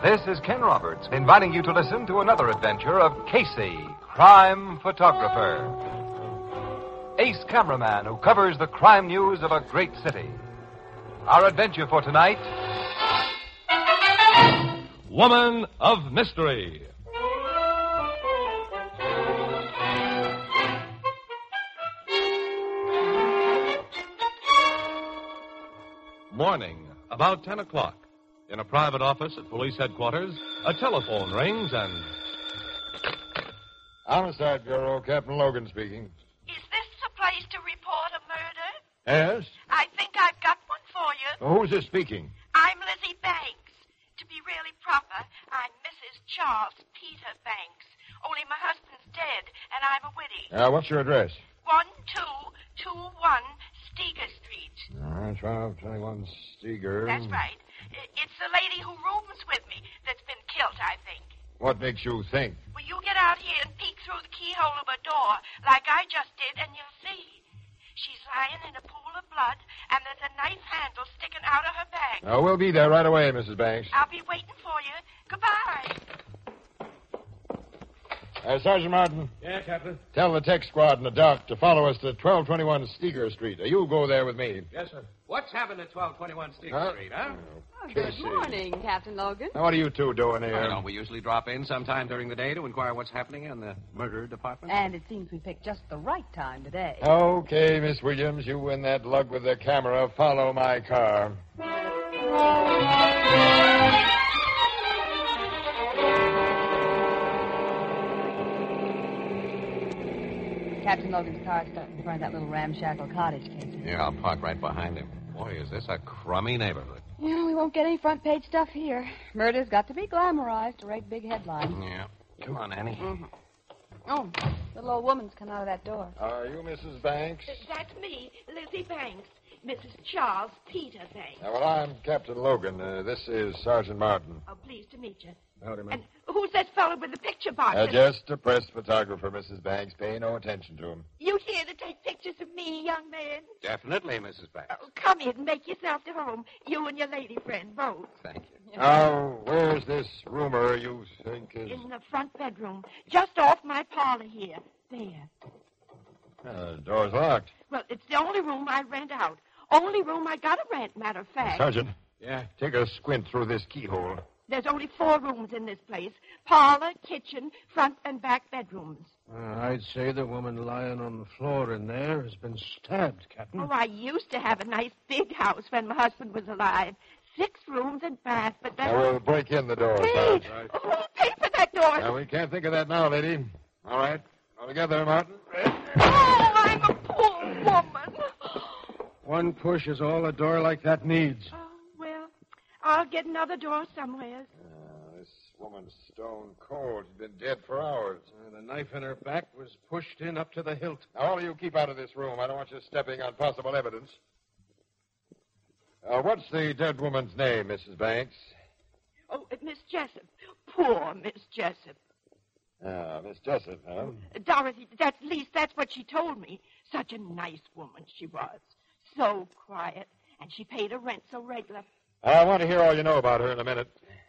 This is Ken Roberts, inviting you to listen to another adventure of Casey, crime photographer. Ace cameraman who covers the crime news of a great city. Our adventure for tonight, Woman of Mystery. Morning, about 10 o'clock. In a private office at police headquarters, a telephone rings and... Homicide Bureau, Captain Logan speaking. Is this the place to report a murder? Yes? I think I've got one for you. Who's this speaking? I'm Lizzie Banks. To be really proper, I'm Mrs. Charles Peter Banks. Only my husband's dead, and I'm a widow. What's your address? 1221 Steger Street. All right, 1221 Steger. That's right. It's the lady who rooms with me that's been killed, I think. What makes you think? Well, you get out here and peek through the keyhole of a door, like I just did, and you'll see. She's lying in a pool of blood, and there's a knife handle sticking out of her bag. We'll be there right away, Mrs. Banks. I'll be waiting for you. Goodbye. Sergeant Martin. Yeah, Captain? Tell the tech squad and the doc to follow us to 1221 Steger Street. You go there with me. Yes, sir. What's happened at 1221 Steger Street, huh? Good morning, Captain Logan. Now, what are you two doing here? Don't we usually drop in sometime during the day to inquire what's happening in the murder department? And it seems we picked just the right time today. Okay, Miss Williams, you and that lug with the camera follow my car. Captain Logan's car stuck in front of that little ramshackle cottage, Casey. Yeah, I'll park right behind him. Boy, is this a crummy neighborhood. Yeah, we won't get any front page stuff here. Murder's got to be glamorized to write big headlines. Yeah. Come on, Annie. Mm-hmm. Oh, little old woman's come out of that door. Are you Mrs. Banks? That's me, Lizzie Banks. Mrs. Charles Peter Banks. Well, I'm Captain Logan. This is Sergeant Martin. Oh, pleased to meet you. Howdy, ma'am. And who's that fellow with the picture box? Just a press photographer, Mrs. Banks. Pay no attention to him. You here to take pictures of me, young man? Definitely, Mrs. Banks. Oh, come in and make yourself at home. You and your lady friend, both. Thank you. Now, where's this roomer you think is... In the front bedroom, just off my parlor here. There. The door's locked. Well, it's the only room I rent out. Only room I got to rent, matter of fact. Sergeant. Yeah? Take a squint through this keyhole. There's only 4 rooms in this place. Parlor, kitchen, front and back bedrooms. I'd say the woman lying on the floor in there has been stabbed, Captain. Oh, I used to have a nice big house when my husband was alive. 6 rooms and bath, but then... Now, we'll break in the door, Hey, Sergeant. who'll pay for that door? Now, we can't think of that now, lady. All right. All together, Martin. Oh, I'm a poor woman. One push is all a door like that needs. Oh, well, I'll get another door somewhere. This woman's stone cold. She's been dead for hours. The knife in her back was pushed in up to the hilt. Now, all of you keep out of this room. I don't want you stepping on possible evidence. What's the dead woman's name, Mrs. Banks? Oh, Miss Jessup. Poor Miss Jessup. Miss Jessup, huh? Dorothy, at least that's what she told me. Such a nice woman she was. So quiet. And she paid her rent so regular. I want to hear all you know about her in a minute.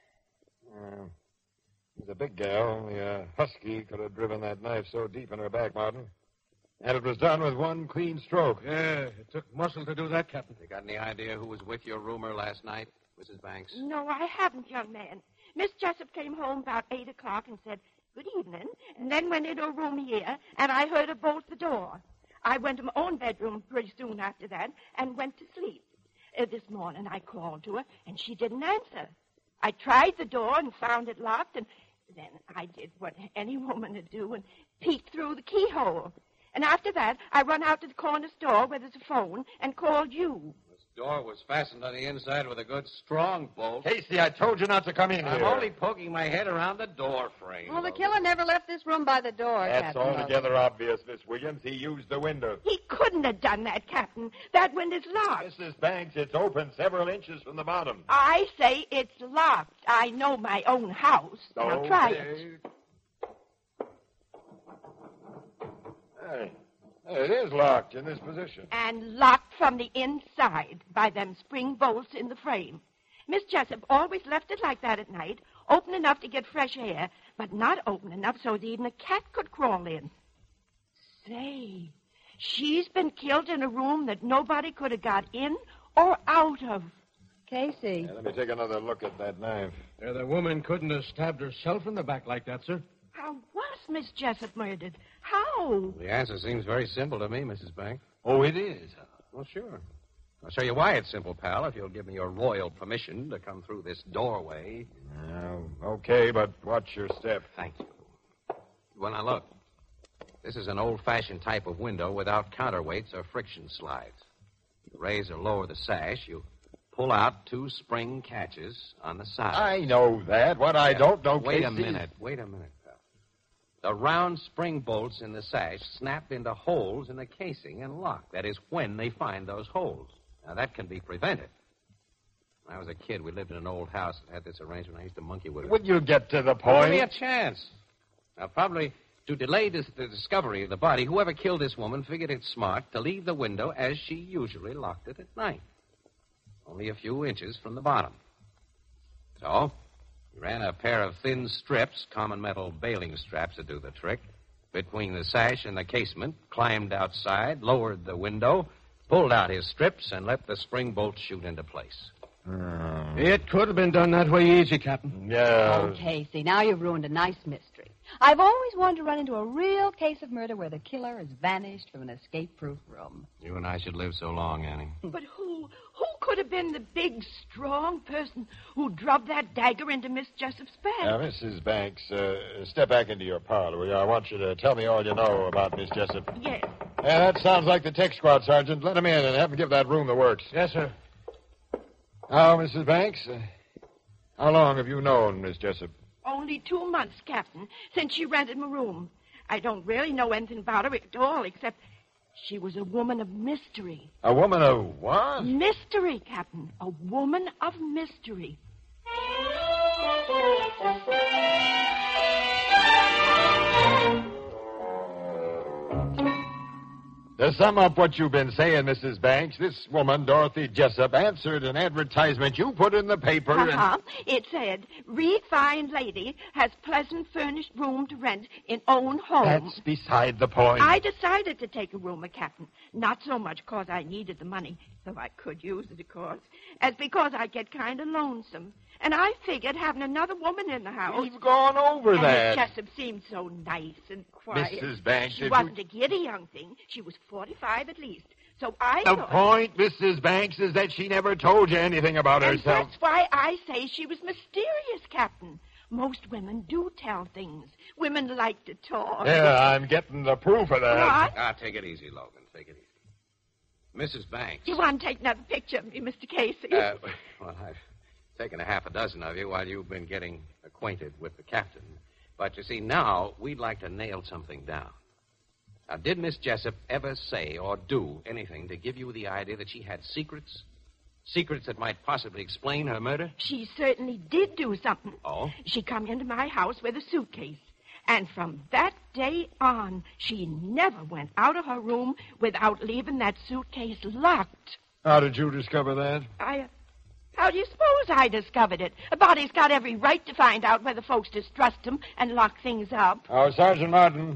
She's a big gal. Only a husky could have driven that knife so deep in her back, Martin. And it was done with one clean stroke. Yeah, it took muscle to do that, Captain. You got any idea who was with your roomer last night, Mrs. Banks? No, I haven't, young man. Miss Jessup came home about 8 o'clock and said, "Good evening," and then went into a room here, and I heard her bolt the door. I went to my own bedroom pretty soon after that and went to sleep. This morning I called to her, and she didn't answer. I tried the door and found it locked, and then I did what any woman would do and peeked through the keyhole. And after that, I run out to the corner store where there's a phone and called you. This door was fastened on the inside with a good strong bolt. Casey, I told you not to come in I'm here. only poking my head around the door frame. Well, the killer never left this room by the door, That's Captain Logan. altogether obvious, Miss Williams. He used the window. He couldn't have done that, Captain. That window's locked. Mrs. Banks, it's open several inches from the bottom. I say it's locked. I know my own house. Now try it. Hey, it is locked in this position. And locked from the inside by them spring bolts in the frame. Miss Jessup always left it like that at night, Open enough to get fresh air, but not open enough so that even a cat could crawl in. Say, she's been killed in a room that nobody could have got in or out of. Casey. Let me take another look at that knife. The woman couldn't have stabbed herself in the back like that, sir. How was Miss Jessup murdered? How? The answer seems very simple to me, Mrs. Banks. Oh, it is? Well, sure. I'll show you why it's simple, pal, if you'll give me your royal permission to come through this doorway. Okay, but watch your step. Thank you. Well, now, look. This is an old-fashioned type of window without counterweights or friction slides. You raise or lower the sash, you pull out 2 spring catches on the side. I know that. What I don't know, Wait a Casey... minute, pal. The round spring bolts in the sash snap into holes in the casing and lock. That is when they find those holes. Now, that can be prevented. When I was a kid, we lived in an old house that had this arrangement. I used to monkey with it. Would you get to the Give me a point? chance. Now, probably to delay the discovery of the body, whoever killed this woman figured it smart to leave the window as she usually locked it at night. Only a few inches from the bottom. So, he ran a pair of thin strips, common metal bailing straps that do the trick, between the sash and the casement, climbed outside, lowered the window, pulled out his strips, and let the spring bolt shoot into place. It could have been done that way easy, Captain. Yeah. Oh, Casey, now you've ruined a nice mystery. I've always wanted to run into a real case of murder where the killer has vanished from an escape-proof room. You and I should live so long, Annie. But who could have been the big, strong person who drubbed that dagger into Miss Jessup's back? Now, Mrs. Banks, step back into your parlor, will you? I want you to tell me all you know about Miss Jessup. Yes. Yeah, that sounds like the tech squad, Sergeant. Let him in and have him give that room the works. Yes, sir. Now, Mrs. Banks, how long have you known Miss Jessup? Only 2 months, Captain, since she rented my room. I don't really know anything about her at all, except she was a woman of mystery. A woman of what? Mystery, Captain. A woman of mystery. To sum up what you've been saying, Mrs. Banks, this woman, Dorothy Jessup, answered an advertisement you put in the paper and... It said, refined lady has pleasant furnished room to rent in own home. That's beside the point. I decided to take a room, Captain. Not so much because I needed the money, though I could use it, of course, as because I get kind of lonesome. And I figured having another woman in the house... We've gone over and that. Miss Jessup seemed so nice and quiet. Mrs. Banks, she if wasn't a giddy young thing. She was 45 at least. So I The thought... point, Mrs. Banks, is that she never told you anything about And herself. that's why I say she was mysterious, Captain. Most women do tell things. Women like to talk. Yeah, I'm getting the proof of that. What? Take it easy, Logan. Take it easy. Mrs. Banks. You want to take another picture of me, Mr. Casey? Well, I've taken a half a dozen of you while you've been getting acquainted with the captain. But you see, now we'd like to nail something down. Now, did Miss Jessup ever say or do anything to give you the idea that she had secrets? Secrets that might possibly explain her murder? She certainly did do something. Oh? She come into my house with a suitcase. And from that day on, she never went out of her room without leaving that suitcase locked. How did you discover that? How do you suppose I discovered it? A body's got every right to find out whether folks distrust him and lock things up. Oh, Sergeant Martin,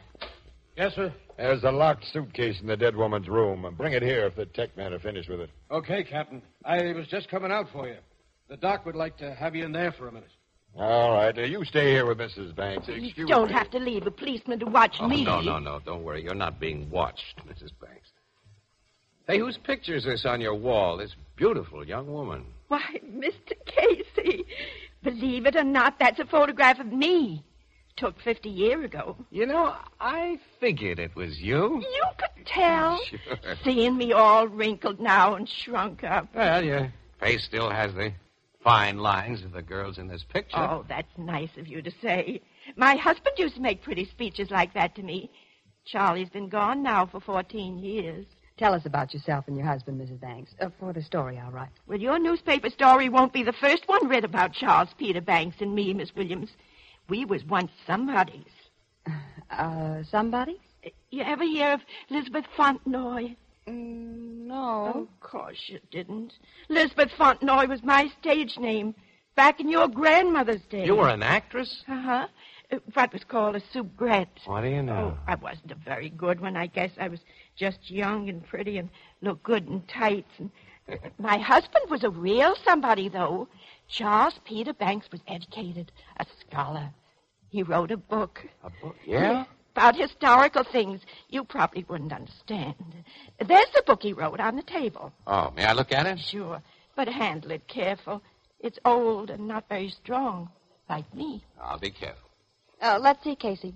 Yes, sir. there's a locked suitcase in the dead woman's room. Bring it here if the tech men are finished with it. Okay, Captain. I was just coming out for you. The doc would like to have you in there for a minute. All right. You stay here with Mrs. Banks. Excuse You don't me. have to leave a policeman to watch me. No. Don't worry. You're not being watched, Mrs. Banks. Hey, whose picture is this on your wall? This beautiful young woman. Why, Mr. Casey, believe it or not, that's a photograph of me. Took 50 years ago. You know, I figured it was you. You could tell. Sure. Seeing me all wrinkled now and shrunk up. Well, your face still has the fine lines of the girls in this picture. Oh, that's nice of you to say. My husband used to make pretty speeches like that to me. Charlie's been gone now for 14 years. Tell us about yourself and your husband, Mrs. Banks. For the story, all right. Well, your newspaper story won't be the first one read about Charles Peter Banks and me, Miss Williams. We was once somebodies. Somebody? You ever hear of Elizabeth Fontenoy? No. Of course you didn't. Elizabeth Fontenoy was my stage name. back in your grandmother's day. You were an actress? Uh-huh. What was called a soubrette. What do you know? Oh, I wasn't a very good one. I guess I was just young and pretty and looked good in tights. And my husband was a real somebody, though. Charles Peter Banks was educated, a scholar. He wrote a book. A book? Yeah? About historical things you probably wouldn't understand. There's the book he wrote on the table. Oh, may I look at it? Sure, but handle it careful. It's old and not very strong, like me. I'll be careful. Let's see, Casey.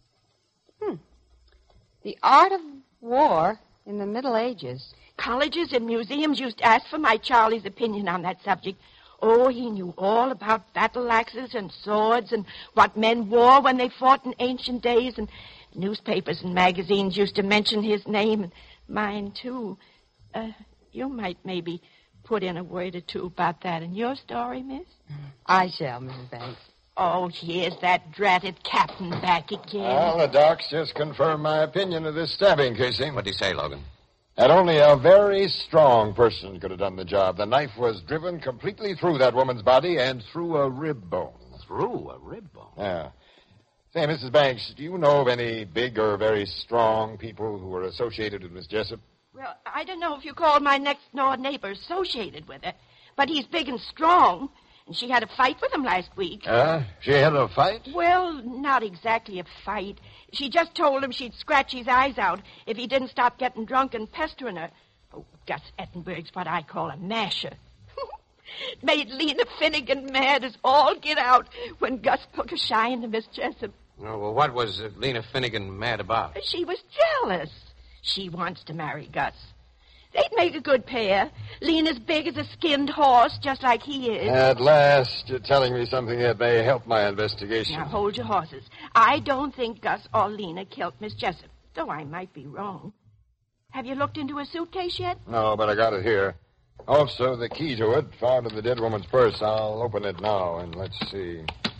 The Art of War in the Middle Ages. Colleges and museums used to ask for my Charlie's opinion on that subject. Oh, he knew all about battle axes and swords and what men wore when they fought in ancient days, and newspapers and magazines used to mention his name, and mine, too. You might maybe put in a word or two about that in your story, miss? I shall, Mrs. Banks. Oh, here's that dratted captain back again. Well, the docs just confirmed my opinion of this stabbing, Casey. What do you say, Logan? That only a very strong person could have done the job. The knife was driven completely through that woman's body and through a rib bone. Through a rib bone? Yeah. Say, Mrs. Banks, do you know of any big or very strong people who were associated with Miss Jessup? Well, I don't know if you call my next-door neighbor associated with her, but he's big and strong, and she had a fight with him last week. She had a fight? Well, not exactly a fight. She just told him she'd scratch his eyes out if he didn't stop getting drunk and pestering her. Oh, Gus Ettenberg's what I call a masher. Made Lena Finnegan mad as all get out when Gus took a shine to Miss Jessup. Oh, well, what was Lena Finnegan mad about? She was jealous. She wants to marry Gus. They'd make a good pair. Lena's big as a skinned horse, just like he is. At last, you're telling me something that may help my investigation. Now, hold your horses. I don't think Gus or Lena killed Miss Jessup, though I might be wrong. Have you looked into her suitcase yet? No, but I got it here. Also, the key to it, found in the dead woman's purse. I'll open it now, and let's see.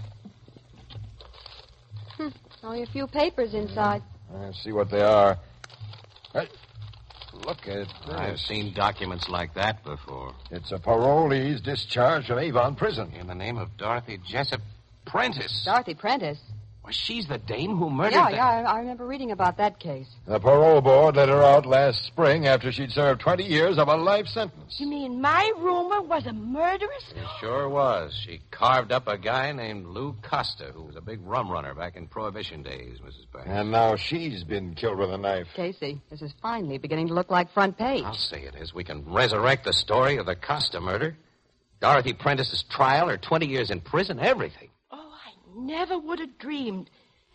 Only a few papers inside. Let's see what they are. Hey, look at this. I've seen documents like that before. It's a parolee's discharge from Avon Prison. In the name of Dorothy Jessup Prentice. Dorothy Prentice. Well, she's the dame who murdered I remember reading about that case. The parole board let her out last spring after she'd served 20 years of a life sentence. You mean my rumor was a murderess? It sure was. She carved up a guy named Lou Costa, who was a big rum runner back in Prohibition days, Mrs. Banks. And now she's been killed with a knife. Casey, this is finally beginning to look like front page. I'll say it is. We can resurrect the story of the Costa murder. Dorothy Prentice's trial, her 20 years in prison, everything. Never would have dreamed.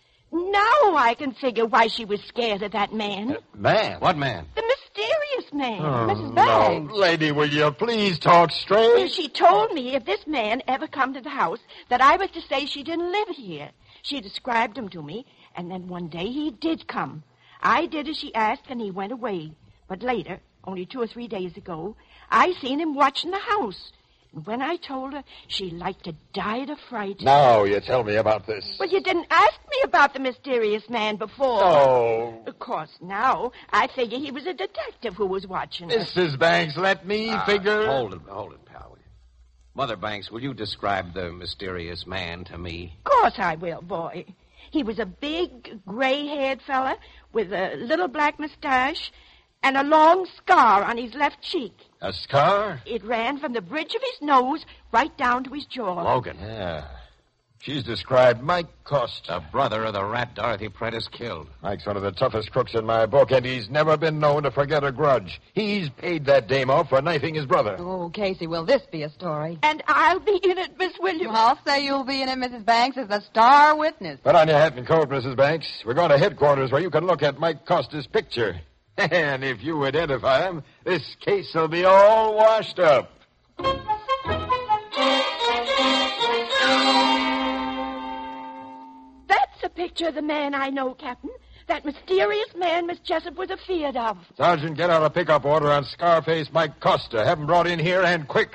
Now I can figure why she was scared of that man. Man? What man? The mysterious man. Mrs. Banks. No, lady, will you please talk straight? Well, she told me if this man ever come to the house that I was to say she didn't live here. She described him to me, and then one day he did come. I did as she asked, and he went away. But later, only 2 or 3 days ago, I seen him watching the house. And when I told her, she like to die of fright. Now you tell me about this. Well, you didn't ask me about the mysterious man before. Oh. Of course, now I figure he was a detective who was watching her. Mrs. Banks, let me figure. Hold it, pal. Mother Banks, will you describe the mysterious man to me? Of course I will, boy. He was a big, gray-haired fella with a little black mustache and a long scar on his left cheek. A scar? It ran from the bridge of his nose right down to his jaw. Logan. Yeah. She's described Mike Costa. The brother of the rat Dorothy Prentice killed. Mike's one of the toughest crooks in my book, and he's never been known to forget a grudge. He's paid that dame off for knifing his brother. Oh, Casey, will this be a story? And I'll be in it, Miss Williams. I'll say you'll be in it, Mrs. Banks, as the star witness. Put on your hat and coat, Mrs. Banks. We're going to headquarters where you can look at Mike Costa's picture. And if you identify him, this case will be all washed up. That's a picture of the man I know, Captain. That mysterious man Miss Jessup was afeard of. Sergeant, get out a pickup order on Scarface Mike Costa. Have him brought in here, and quick.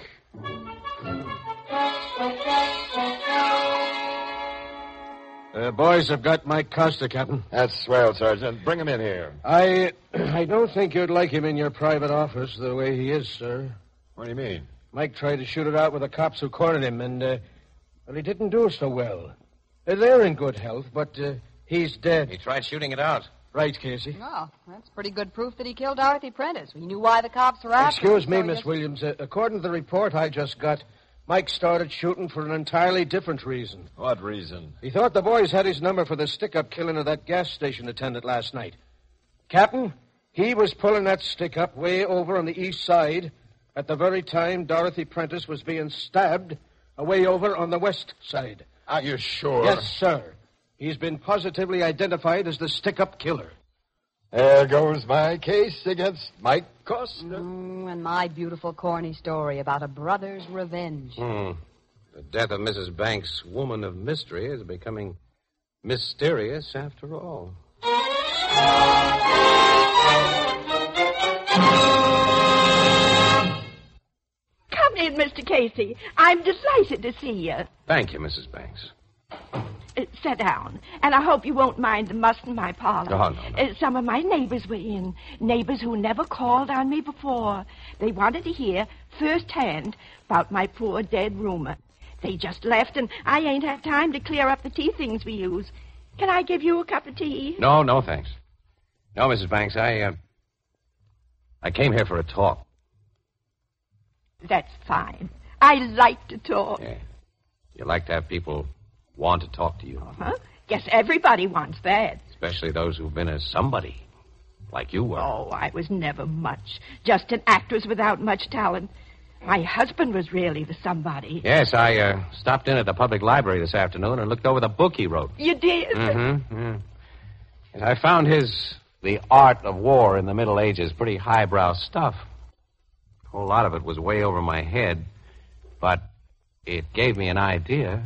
Boys have got Mike Costa, Captain. That's swell, Sergeant. Bring him in here. I don't think you'd like him in your private office the way he is, sir. What do you mean? Mike tried to shoot it out with the cops who cornered him, and, well, he didn't do so well. They're in good health, but he's dead. He tried shooting it out. Right, Casey. Well, that's pretty good proof that he killed Dorothy Prentice. We knew why the cops were after him. Excuse me, Miss Williams. According to the report I just got, Mike started shooting for an entirely different reason. What reason? He thought the boys had his number for the stick-up killing of that gas station attendant last night. Captain, he was pulling that stick-up way over on the east side at the very time Dorothy Prentice was being stabbed away over on the west side. Are you sure? Yes, sir. He's been positively identified as the stick-up killer. There goes my case against Mike Costa. And my beautiful corny story about a brother's revenge. The death of Mrs. Banks' woman of mystery is becoming mysterious after all. Come in, Mr. Casey. I'm delighted to see you. Thank you, Mrs. Banks. Sit down, and I hope you won't mind the muss in my parlor. Oh, no. Some of my neighbors were in. Neighbors who never called on me before. They wanted to hear firsthand about my poor dead roomer. They just left, and I ain't had time to clear up the tea things we use. Can I give you a cup of tea? No, thanks. No, Mrs. Banks, I came here for a talk. That's fine. I like to talk. Yeah. You like to have people want to talk to you. Uh-huh. Guess everybody wants that. Especially those who've been a somebody, like you were. Oh, I was never much. Just an actress without much talent. My husband was really the somebody. Yes, I stopped in at the public library this afternoon and looked over the book he wrote. You did? Mm-hmm. Yeah. And I found The Art of War in the Middle Ages pretty highbrow stuff. A whole lot of it was way over my head, but it gave me an idea.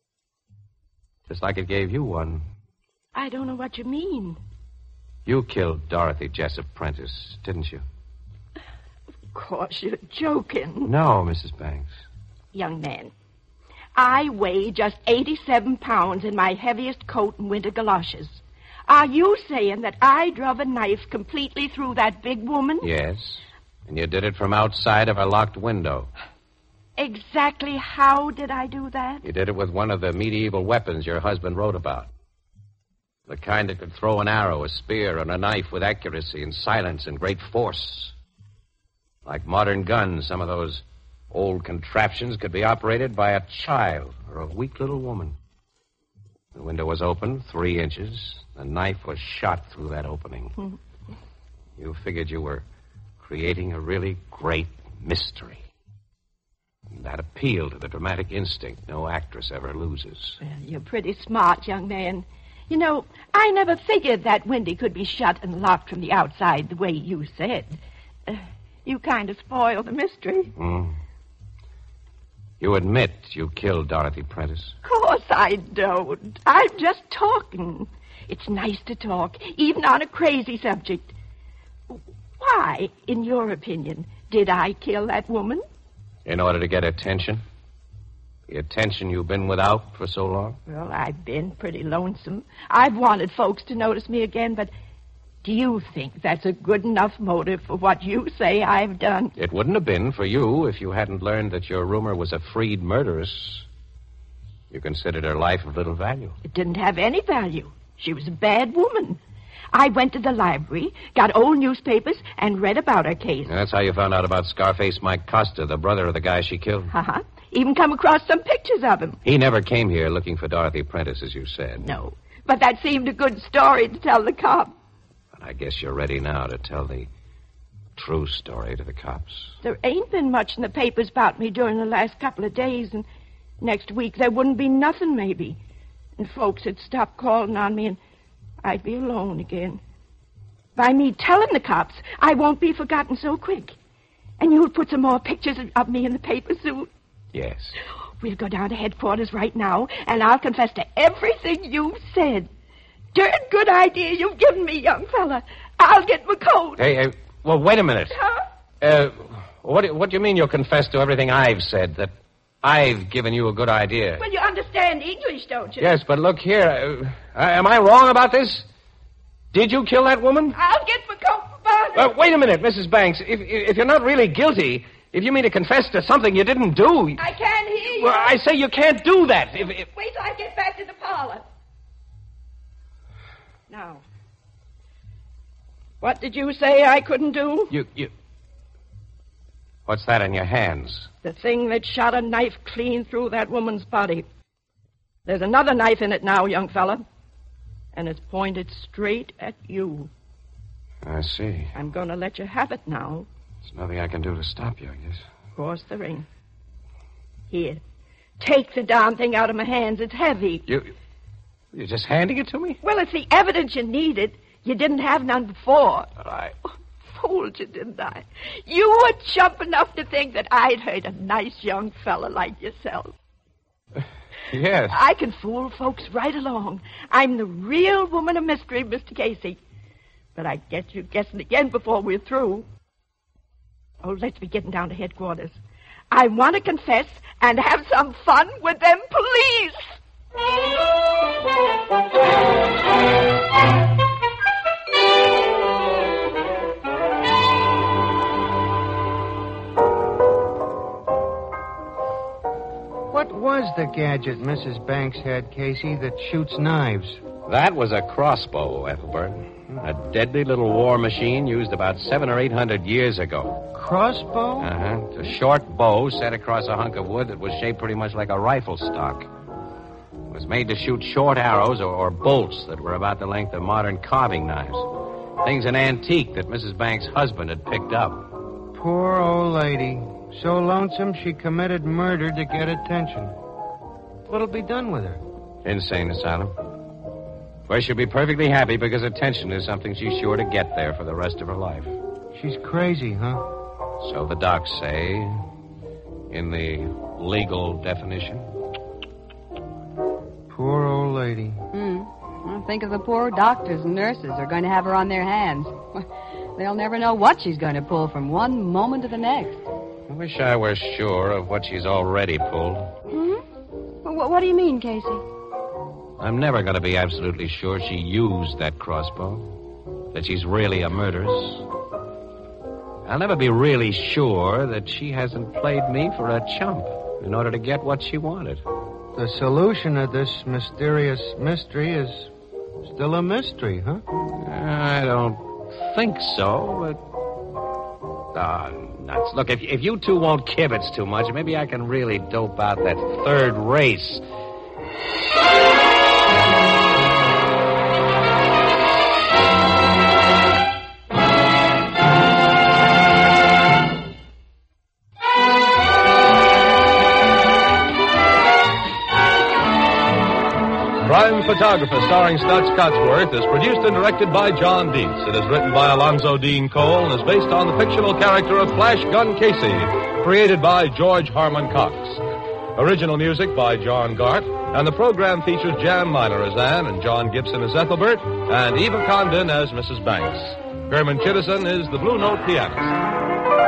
Just like it gave you one. I don't know what you mean. You killed Dorothy Jessup Prentice, didn't you? Of course, you're joking. No, Mrs. Banks. Young man, I weigh just 87 pounds in my heaviest coat and winter galoshes. Are you saying that I drove a knife completely through that big woman? Yes, and you did it from outside of a locked window. Exactly how did I do that? You did it with one of the medieval weapons your husband wrote about. The kind that could throw an arrow, a spear, and a knife with accuracy and silence and great force. Like modern guns, some of those old contraptions could be operated by a child or a weak little woman. The window was open 3 inches. The knife was shot through that opening. You figured you were creating a really great mystery. That appealed to the dramatic instinct no actress ever loses. Well, you're pretty smart, young man. You know, I never figured that window could be shut and locked from the outside the way you said. You kind of spoiled the mystery. You admit you killed Dorothy Prentice? Of course I don't. I'm just talking. It's nice to talk, even on a crazy subject. Why, in your opinion, did I kill that woman? In order to get attention? The attention you've been without for so long? Well, I've been pretty lonesome. I've wanted folks to notice me again, but do you think that's a good enough motive for what you say I've done? It wouldn't have been for you if you hadn't learned that your roomer was a freed murderess. You considered her life of little value. It didn't have any value. She was a bad woman. I went to the library, got old newspapers, and read about her case. And that's how you found out about Scarface Mike Costa, the brother of the guy she killed? Uh-huh. Even come across some pictures of him. He never came here looking for Dorothy Prentice, as you said. No, but that seemed a good story to tell the cop. But I guess you're ready now to tell the true story to the cops. There ain't been much in the papers about me during the last couple of days, and next week there wouldn't be nothing, maybe. And folks had stopped calling on me, and I'd be alone again. By me telling the cops, I won't be forgotten so quick. And you'll put some more pictures of me in the paper soon. Yes. We'll go down to headquarters right now, and I'll confess to everything you've said. Darn good idea you've given me, young fella. I'll get my coat. Hey, well, wait a minute. Huh? What do you mean you'll confess to everything I've said, that I've given you a good idea? Well, you understand English, don't you? Yes, but look here. Am I wrong about this? Did you kill that woman? I'll get my coat for Barney. Wait a minute, Mrs. Banks. If you're not really guilty, If you mean to confess to something you didn't do... I can't hear you. Well, I say you can't do that. If... Wait till I get back to the parlor. Now, what did you say I couldn't do? You... What's that in your hands? The thing that shot a knife clean through that woman's body. There's another knife in it now, young fella. And it's pointed straight at you. I see. I'm going to let you have it now. There's nothing I can do to stop you, I guess. Of course there ain't. Here. Take the darn thing out of my hands. It's heavy. You're just handing it to me? Well, it's the evidence you needed. You didn't have none before. But I... Fooled you, didn't I? You were chump enough to think that I'd hurt a nice young fella like yourself. Yes. I can fool folks right along. I'm the real woman of mystery, Mr. Casey. But I get you guessing again before we're through. Oh, let's be getting down to headquarters. I want to confess and have some fun with them police. What was the gadget Mrs. Banks had, Casey, that shoots knives? That was a crossbow, Ethelbert. A deadly little war machine used about 700 or 800 years ago. Crossbow? Uh-huh. It's a short bow set across a hunk of wood that was shaped pretty much like a rifle stock. It was made to shoot short arrows or bolts that were about the length of modern carving knives. Things an antique that Mrs. Banks' husband had picked up. Poor old lady. So lonesome she committed murder to get attention. What'll be done with her? Insane asylum. Where she'll be perfectly happy because attention is something she's sure to get there for the rest of her life. She's crazy, huh? So the docs say, in the legal definition. Poor old lady. Well, think of the poor doctors and nurses are going to have her on their hands. They'll never know what she's going to pull from one moment to the next. I wish I were sure of what she's already pulled. What do you mean, Casey? I'm never going to be absolutely sure she used that crossbow, that she's really a murderess. I'll never be really sure that she hasn't played me for a chump in order to get what she wanted. The solution of this mysterious mystery is still a mystery, huh? I don't think so, but... nuts. Look, if you two won't kibitz too much, maybe I can really dope out that third race. Crime Photographer, starring Stutz Cotsworth, is produced and directed by John Dietz. It is written by Alonzo Dean Cole and is based on the fictional character of Flash Gun Casey, created by George Harmon Cox. Original music by John Gart, and the program features Jan Miner as Anne and John Gibson as Ethelbert, and Eva Condon as Mrs. Banks. Herman Chittison is the Blue Note pianist.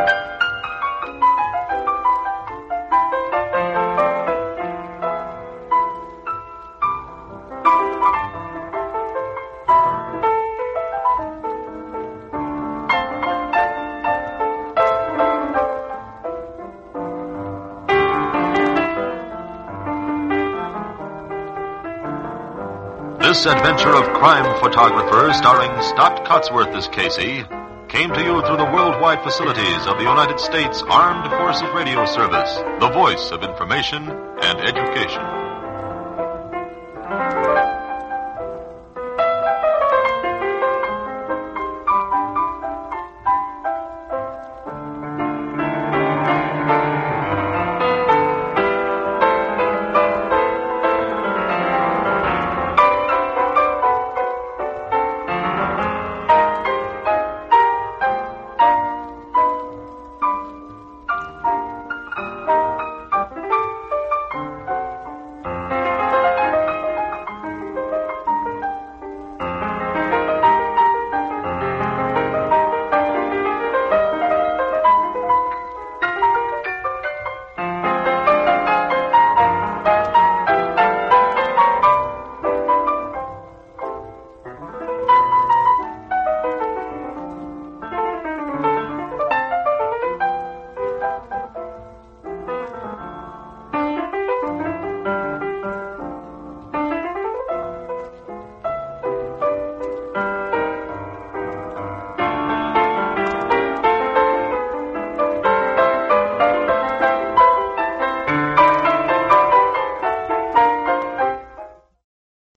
This adventure of Crime Photographer, starring Stott Cotsworth as Casey, came to you through the worldwide facilities of the United States Armed Forces Radio Service, the voice of information and education.